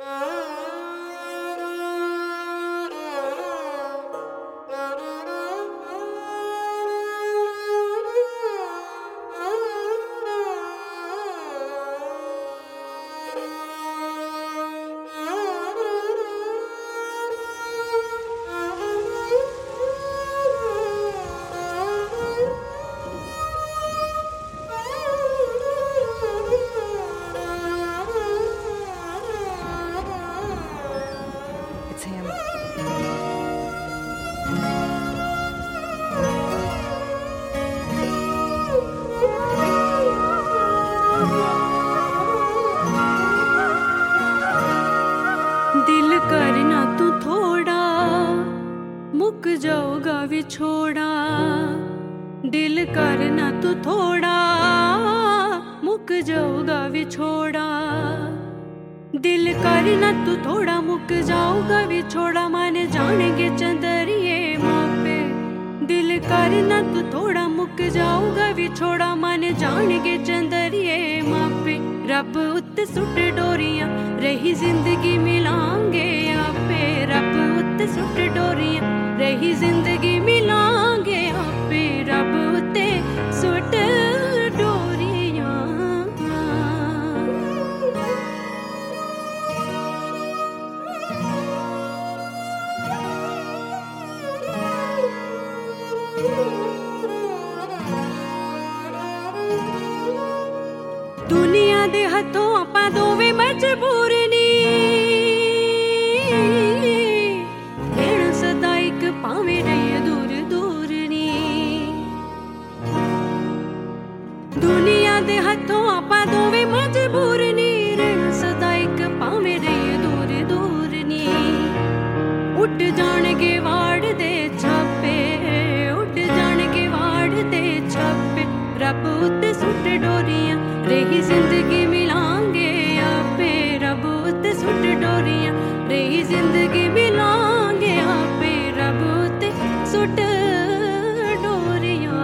It's him. दिल करना तू थोड़ा, मुक जाओगा विछोड़ा। दिल करना तू थोड़ा, मुक जाओगा विछोड़ा। दिल करना तू थोड़ा, मुक जाओगा विछोड़ा। मन जानेंगे चंदरिए मापे। दिल करना तू थोड़ा, मुक जाओगा विछोड़ा। मन जानेंगे चंदरिए मापे। रब उत्ते सुट डोरियां, रही जिंदगी मिलांगे आपे। रब उत्ते सुट डोरियां, रही जिंदगी मिलांगे आपे। रब उत्ते सुट डोरियां। दुनिया दे हथों आपां दोवे मजबूर नी। रहना सदा इक भावें रहिए दूर दूर नी। दुनिया दे हथों आपां दोवे मजबूर नी। रहना सदा इक भावें रहिए दूर दूर नी। उड़ जाणगे वाड़ दे छापे, उड़ जाणगे वाड़ दे छापे। रब उत्ते सुट डोरियां, रही जिंदगी मिलांगे आपे। रब उत्ते सुट डोरियां, रही जिंदगी मिलांगे आपे। रब उत्ते सुट डोरियां।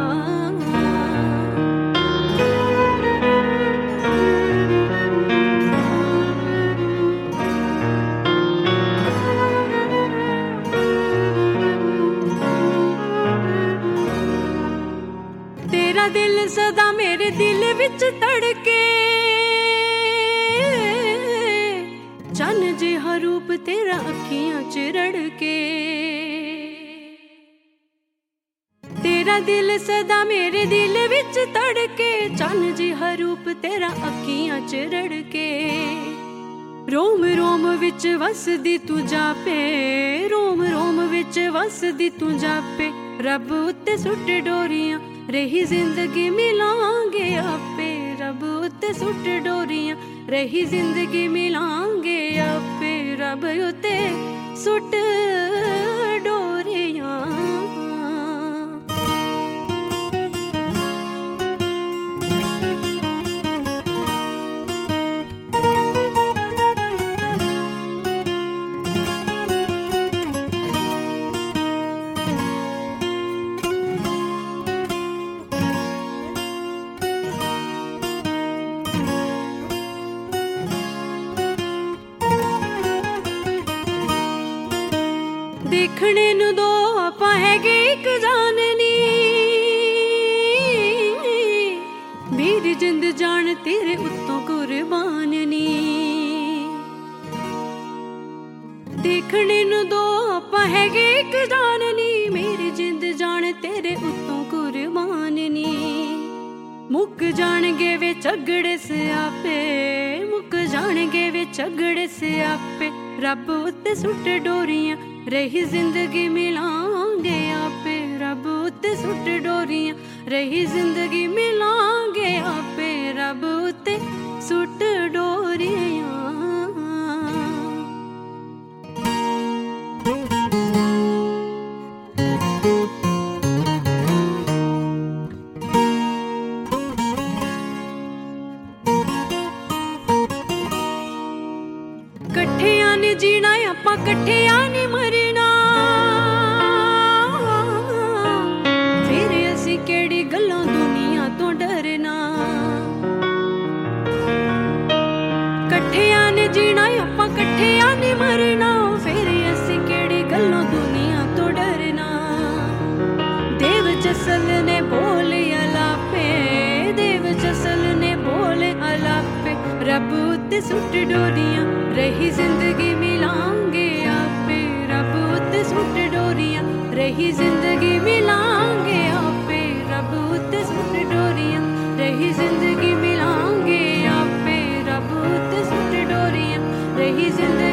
तेरा दिल सदा मेरे दिल विच तड़के। चन जिहा रूप तेरा अखियां च रड़के। तेरा दिल सदा मेरे दिल विच तड़के। चन जिहा रूप तेरा अखियां च रड़के। रोम रोम विच वसदी तू जापे। रोम रोम विच वसदी तू जापे। रब उत्ते सुट डोरियां, रही जिंदगी मिलांगे आपे। रब उत्ते सुट डोरियां, रही जिंदगी मिलांगे आपे। रब उत्ते सुट डोरियां। देखने नू दो आपां हैगे इक जाननी। मेरी जिंद जान तेरे उत्तों कुर्बान नी। देखने नू दो आपां हैगे इक जाननी। मेरी जिंद जान तेरे उत्तों कुर्बान नी। मुक जाणगे वे झगड़े स्यापे। मुक जाणगे वे झगड़े स्यापे। रब उत्ते सुट डोरियां, रही जिंदगी मिलांगे आपे। रब उत्ते सुट डोरियां, रही जिंदगी मिलांगे आपे। रब उत्ते सुट डोरियां। कट्ठियां ने जीना आपां कट्ठियां ने मरना। फिर असी केड़ी गल्लां दुनिया तो डरना। कट्ठियां ने जीना आपां कट्ठियां सुट डोरियां रही जिंदगी मिलांगे आपे रब उत्ते सुट डोरियां रही जिंदगी मिलांगे आपे रब उत्ते सुट डोरियां रही जिंदगी मिलांगे आपे रब उत्ते सुट डोरियां रही जिंदगी